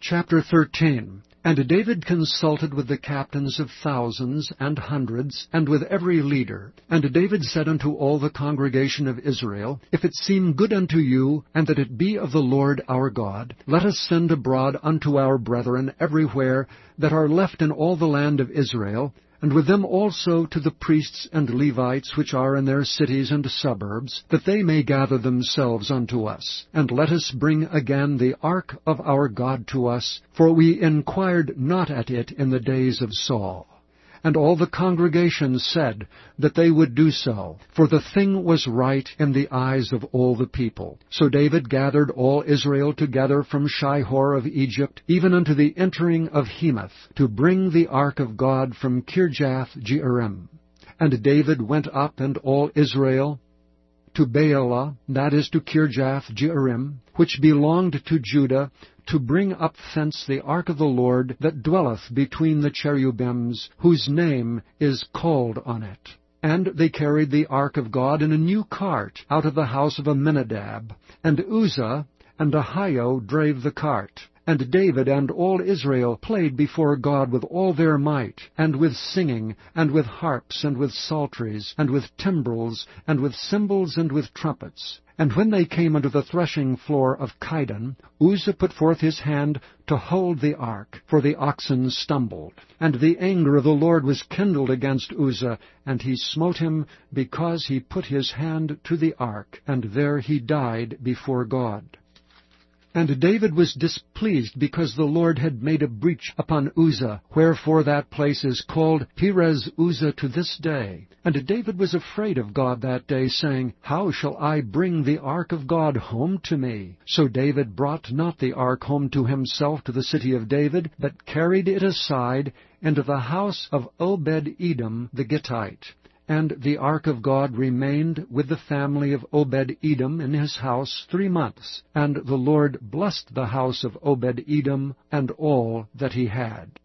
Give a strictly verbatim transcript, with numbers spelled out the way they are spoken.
Chapter thirteen. And David consulted with the captains of thousands and hundreds, and with every leader. And David said unto all the congregation of Israel, If it seem good unto you, and that it be of the Lord our God, let us send abroad unto our brethren everywhere that are left in all the land of Israel, and with them also to the priests and Levites which are in their cities and suburbs, that they may gather themselves unto us. And let us bring again the ark of our God to us, for we inquired not at it in the days of Saul. And all the congregation said that they would do so, for the thing was right in the eyes of all the people. So David gathered all Israel together from Shihor of Egypt, even unto the entering of Hemath, to bring the ark of God from Kirjath-jearim. And David went up, and all Israel, to Baalah, that is, to Kirjath-jearim, which belonged to Judah, to bring up thence the ark of the Lord that dwelleth between the cherubims, whose name is called on it. And they carried the ark of God in a new cart out of the house of Amminadab, and Uzzah and Ahio drave the cart. And David and all Israel played before God with all their might, and with singing, and with harps, and with psalteries, and with timbrels, and with cymbals, and with trumpets. And when they came unto the threshing floor of Chidon, Uzzah put forth his hand to hold the ark, for the oxen stumbled. And the anger of the Lord was kindled against Uzzah, and he smote him, because he put his hand to the ark, and there he died before God. And David was displeased, because the Lord had made a breach upon Uzzah, wherefore that place is called Perez Uzzah to this day. And David was afraid of God that day, saying, How shall I bring the ark of God home to me? So David brought not the ark home to himself to the city of David, but carried it aside into the house of Obed-Edom the Gittite. And the ark of God remained with the family of Obed-Edom in his house three months. And the Lord blessed the house of Obed-Edom and all that he had.